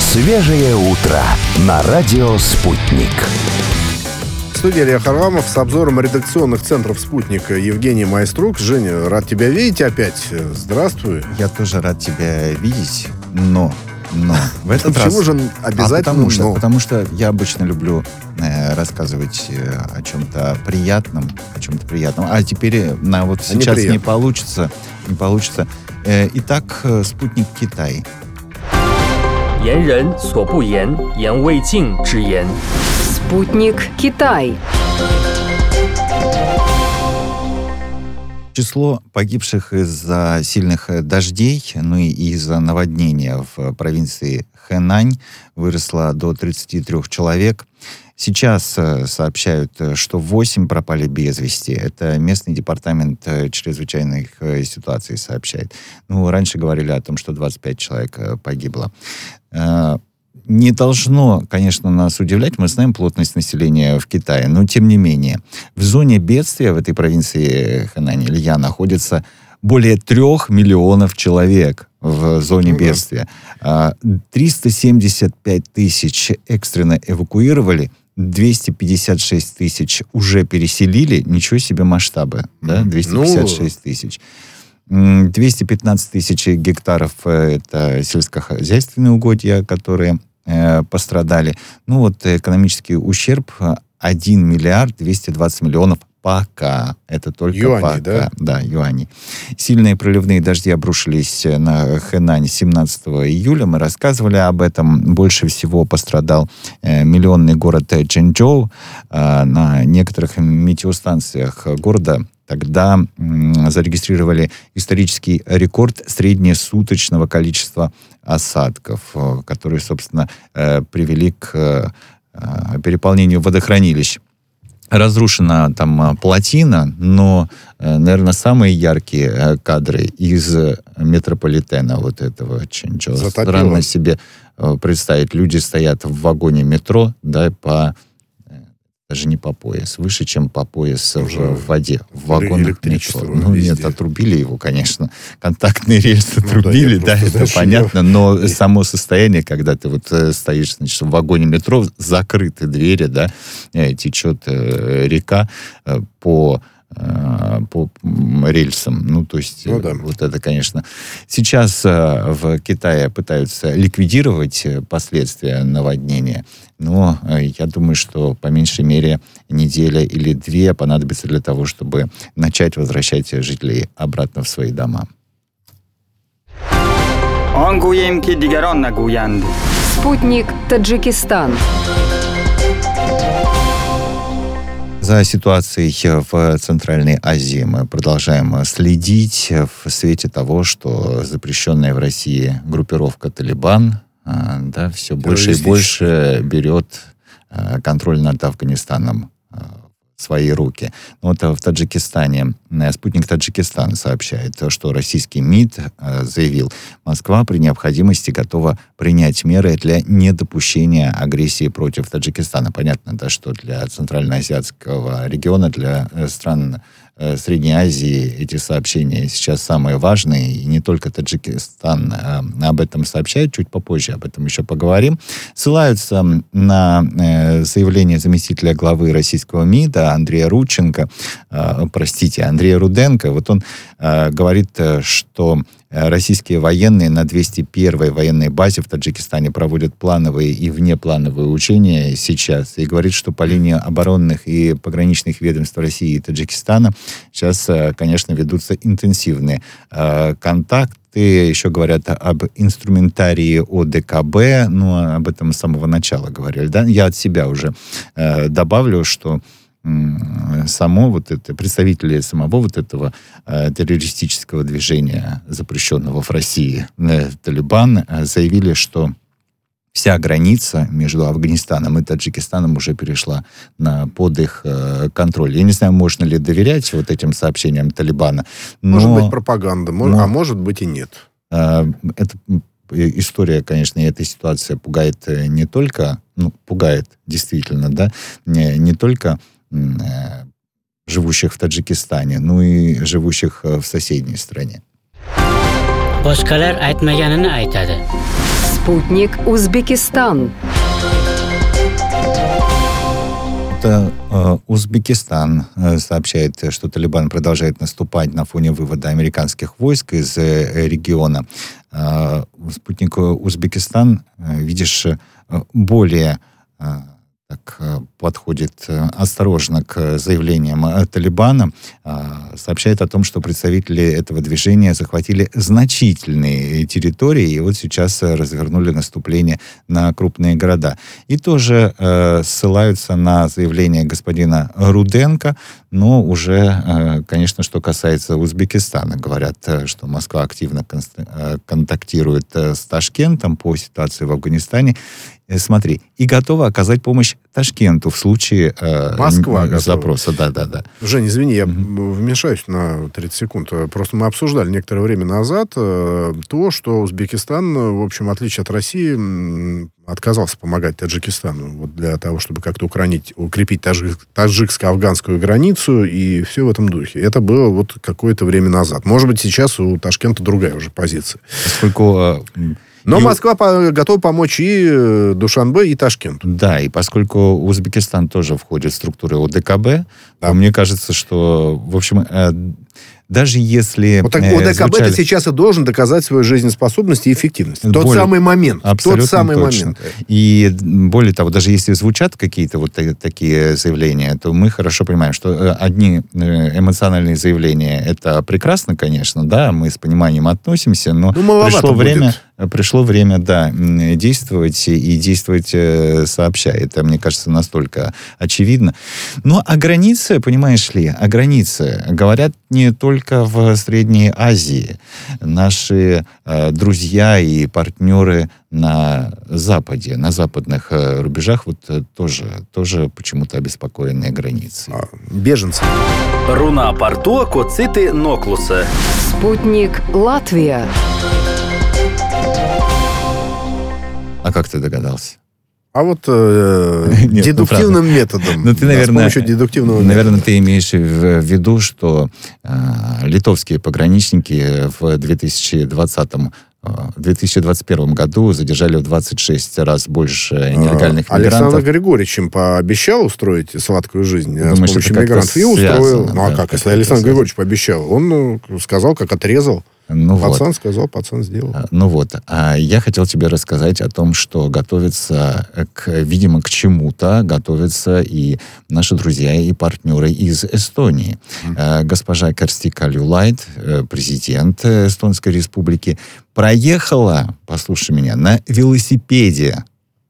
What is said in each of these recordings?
Свежее утро на радио «Спутник». В студии Илья Харламов с обзором редакционных центров «Спутника» Евгений Майструк. Женя, рад тебя видеть опять. Здравствуй. Я тоже рад тебя видеть, но в этот раз... Почему же обязательно потому что я обычно люблю рассказывать о чем-то приятном, а теперь сейчас не получится. Итак, спутник Китай. 言人所不言，言未尽之言。 Спутник Китай. Число погибших из-за сильных дождей, и из-за наводнения в провинции Хэнань выросло до 33 человек. Сейчас сообщают, что 8 пропали без вести. Это местный департамент чрезвычайных ситуаций сообщает. Раньше говорили о том, что 25 человек погибло. Не должно, конечно, нас удивлять. Мы знаем плотность населения в Китае, но тем не менее. В зоне бедствия в этой провинции Хэнань, Илья, находится более 3 миллионов человек в зоне бедствия. 375 тысяч экстренно эвакуировали, 256 тысяч уже переселили. Ничего себе масштабы, да? 256 тысяч. 215 тысяч гектаров — это сельскохозяйственные угодья, которые пострадали. Экономический ущерб 1 миллиард 220 миллионов пока. Это только юаней, пока. да? Да, юаней. Сильные проливные дожди обрушились на Хэнань 17 июля. Мы рассказывали об этом. Больше всего пострадал миллионный город Чэньчжоу. На некоторых метеостанциях города тогда зарегистрировали исторический рекорд среднесуточного количества осадков, которые, собственно, привели к переполнению водохранилищ. Разрушена там плотина, но, наверное, самые яркие кадры из метрополитена этого Чэньчжоу. Странно себе представить. Люди стоят в вагоне метро, да, даже не по пояс, выше, чем по пояс в воде, в вагонах метро. Нет, отрубили его, конечно. Контактные рельсы отрубили, да, это понятно, но само состояние, когда ты стоишь, значит, в вагоне метро, закрыты двери, да, течет река по рельсам. Это, конечно. Сейчас в Китае пытаются ликвидировать последствия наводнения, но я думаю, что по меньшей мере неделя или 2 понадобится для того, чтобы начать возвращать жителей обратно в свои дома. Спутник Таджикистан. За ситуацией в Центральной Азии мы продолжаем следить в свете того, что запрещенная в России группировка «Талибан» все больше и больше берет контроль над Афганистаном в свои руки. В Таджикистане, спутник Таджикистан сообщает, что российский МИД заявил, Москва при необходимости готова принять меры для недопущения агрессии против Таджикистана. Понятно, да, что для Центральноазиатского региона, для стран Средней Азии эти сообщения сейчас самые важные, и не только Таджикистан об этом сообщает, чуть попозже об этом еще поговорим. Ссылаются на заявление заместителя главы российского МИДа Андрея Руденко. Он говорит, что российские военные на 201-й военной базе в Таджикистане проводят плановые и внеплановые учения сейчас. И говорит, что по линии оборонных и пограничных ведомств России и Таджикистана сейчас, конечно, ведутся интенсивные контакты. Еще говорят об инструментарии ОДКБ. Об этом с самого начала говорили. Да? Я от себя уже добавлю, что представители самого этого террористического движения, запрещенного в России, Талибан, заявили, что вся граница между Афганистаном и Таджикистаном уже перешла под их контроль. Я не знаю, можно ли доверять этим сообщениям Талибана. Может быть, пропаганда, а может быть и нет. Это история, конечно, и эта ситуация пугает не только, пугает действительно, да, не только живущих в Таджикистане, но и живущих в соседней стране. Спутник Узбекистан. Это Узбекистан сообщает, что Талибан продолжает наступать на фоне вывода американских войск из региона. Спутник Узбекистан, видишь, более подходит осторожно к заявлениям Талибана, сообщает о том, что представители этого движения захватили значительные территории и вот сейчас развернули наступление на крупные города. И тоже ссылаются на заявление господина Руденко, но уже, конечно, что касается Узбекистана. Говорят, что Москва активно контактирует с Ташкентом по ситуации в Афганистане. Смотри, и готова оказать помощь Ташкенту в случае запроса. Да. Жень, извини, я вмешаюсь на 30 секунд. Просто мы обсуждали некоторое время назад то, что Узбекистан, в общем, в отличие от России, отказался помогать Таджикистану вот для того, чтобы как-то укрепить таджикско-афганскую границу и все в этом духе. Это было вот какое-то время назад. Может быть, сейчас у Ташкента другая уже позиция. Поскольку... Но Москва готова помочь и Душанбе, и Ташкенту. Да, и поскольку Узбекистан тоже входит в структуры ОДКБ, то мне кажется, что, в общем, даже если... Вот так ОДКБ-то сейчас и должен доказать свою жизнеспособность и эффективность. Тот самый момент. И более того, даже если звучат какие-то вот такие заявления, то мы хорошо понимаем, что одни эмоциональные заявления, это прекрасно, конечно, да, мы с пониманием относимся, но пришло время, да, действовать и действовать сообща. Это, мне кажется, настолько очевидно. Но о границе, понимаешь ли, о границе говорят не только в Средней Азии. Наши друзья и партнеры на Западе, на западных рубежах вот тоже почему-то обеспокоенные границей. Беженцы. Руна Порту Коцити Ноклуса. Спутник Латвия. А как ты догадался? А вот дедуктивным методом. Ну, ты, наверное, с помощью дедуктивного наверное, ты имеешь в виду, что литовские пограничники в 2021 году задержали в 26 раз больше нелегальных мигрантов. Александр Григорьевич им пообещал устроить сладкую жизнь с помощью мигрантов. И устроил. Ну, а как? Если Александр Григорьевич пообещал, он сказал, как отрезал. Пацан сказал, пацан сделал. Ну вот. А я хотел тебе рассказать о том, что готовится, видимо, к чему-то готовятся и наши друзья, и партнеры из Эстонии. Госпожа Керсти Кальюлайд, президент Эстонской республики, проехала, послушай меня, на велосипеде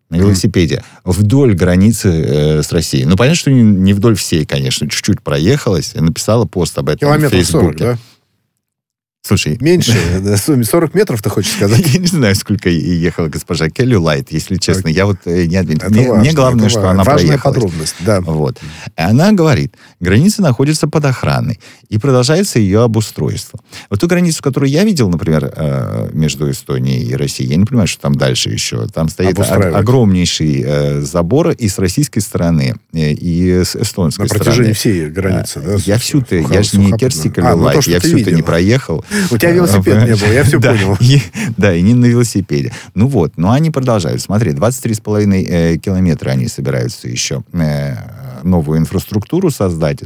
вдоль границы с Россией. Ну, понятно, что не вдоль всей, конечно, чуть-чуть проехалась и написала пост об этом в Фейсбуке. 40, да? Слушай... Меньше, 40 метров, ты хочешь сказать? Я не знаю, сколько ехала госпожа Кальюлайд, если честно. Я вот не ответил. Мне главное, что она проехала. Важная подробность, да. Вот. Она говорит, граница находится под охраной, и продолжается ее обустройство. Вот ту границу, которую я видел, например, между Эстонией и Россией, я не понимаю, что там дальше еще. Там стоит огромнейший забор и с российской стороны, и с эстонской стороны. На протяжении всей границы, да? Я же не Керсти Кальюлайд, я всю-то не проехал. У тебя велосипед не был, я все понял. Да, и не на велосипеде. Ну вот, но они продолжают. Смотри, 23,5 километра они собираются еще новую инфраструктуру создать.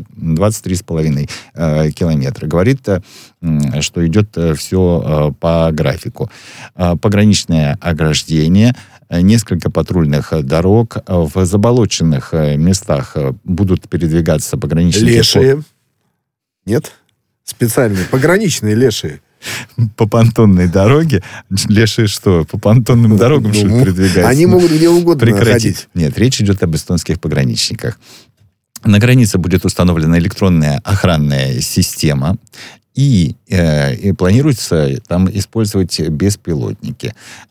23,5 километра. Говорит, что идет все по графику. Пограничное ограждение, несколько патрульных дорог. В заболоченных местах будут передвигаться пограничники. Лешие? Нет? Специальные пограничные лешие. По понтонной дороге. Лешие что? По понтонным дорогам передвигаются? Они могут где угодно ходить. Нет, речь идет об эстонских пограничниках. На границе будет установлена электронная охранная система. И планируется там использовать беспилотники.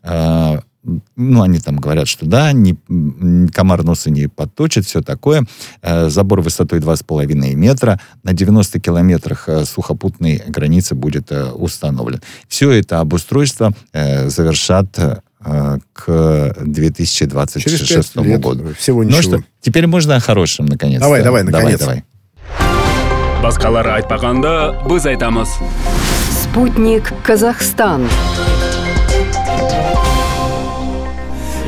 Ну, они там говорят, что да, комар носа не подточит, все такое. Забор высотой 2,5 метра. На 90 километрах сухопутной границы будет установлен. Все это обустройство завершат к 2026 году. Всего ничего. Ну что, теперь можно о хорошем, наконец. Давай, наконец. Давай. Баскалар айтпаганда біз айтамыз. Спутник Казахстан.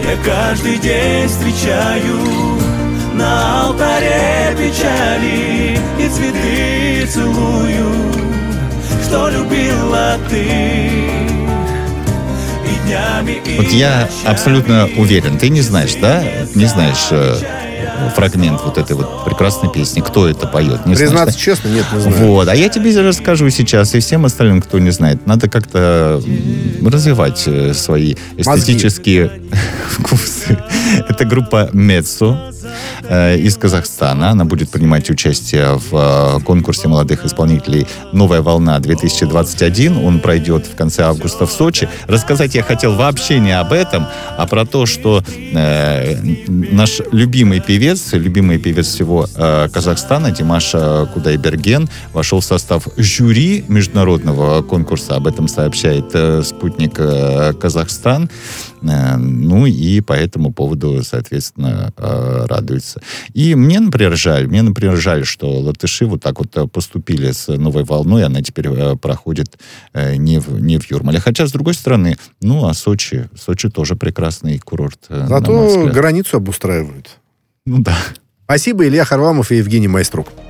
Я каждый день встречаю на алтаре печали и цветы целую, что любила ты. И днями, и Вот я абсолютно уверен, ты не знаешь, да? Не знаешь фрагмент вот этой вот прекрасной песни, кто это поет? Не Признаться знаешь, честно, нет, не знаю. Вот. А я тебе расскажу сейчас и всем остальным, кто не знает. Надо как-то развивать свои эстетические вкусы. Это группа Мецо из Казахстана. Она будет принимать участие в конкурсе молодых исполнителей «Новая волна-2021». Он пройдет в конце августа в Сочи. Рассказать я хотел вообще не об этом, а про то, что наш любимый певец всего Казахстана Димаш Кудайберген вошел в состав жюри международного конкурса. Об этом сообщает спутник Казахстан. Ну и по этому поводу, соответственно, радуется. И мне, например, жаль, что латыши вот так вот поступили с «Новой волной», она теперь проходит не в Юрмале. Хотя, с другой стороны, Сочи тоже прекрасный курорт. Зато границу обустраивают. Ну да. Спасибо, Илья Харламов и Евгений Майструк.